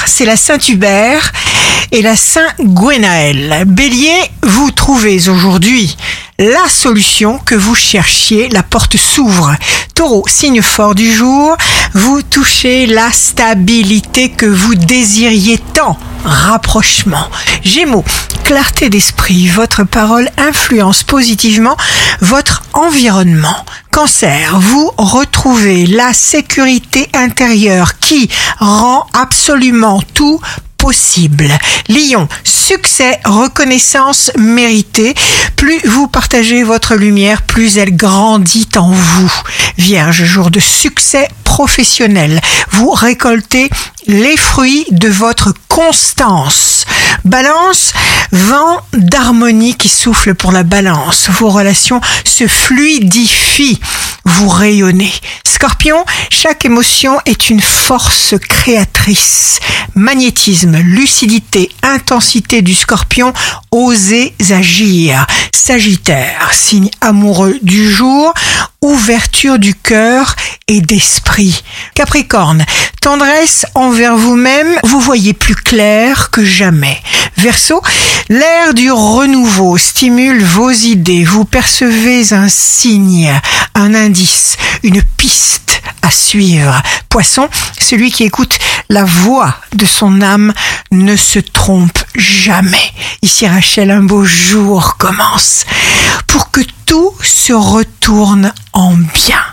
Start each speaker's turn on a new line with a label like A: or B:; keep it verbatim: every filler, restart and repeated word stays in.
A: c'est la Saint-Hubert et la Saint-Gwenaël. Bélier, vous trouvez aujourd'hui la solution que vous cherchiez, la porte s'ouvre. Taureau, signe fort du jour, vous touchez la stabilité que vous désiriez tant. Rapprochement. Gémeaux, clarté d'esprit, votre parole influence positivement votre environnement. Cancer, vous retrouvez la sécurité intérieure qui rend absolument tout possible. Lion, succès, reconnaissance méritée. Plus vous partagez votre lumière, plus elle grandit en vous. Vierge, jour de succès professionnel. Vous récoltez les fruits de votre constance. Balance, vent d'harmonie qui souffle pour la balance. Vos relations se fluidifient. Vous rayonnez. Scorpion, chaque émotion est une force créatrice. Magnétisme, lucidité, intensité du Scorpion, osez agir. Sagittaire, signe amoureux du jour, ouverture du cœur et d'esprit. Capricorne, tendresse envers vous-même, vous voyez plus clair que jamais. Verseau, l'air du renouveau stimule vos idées, vous percevez un signe, un indice, une piste à suivre. Poisson, celui qui écoute la voix de son âme ne se trompe jamais. Ici Rachel, un beau jour commence pour que tout se retourne en bien.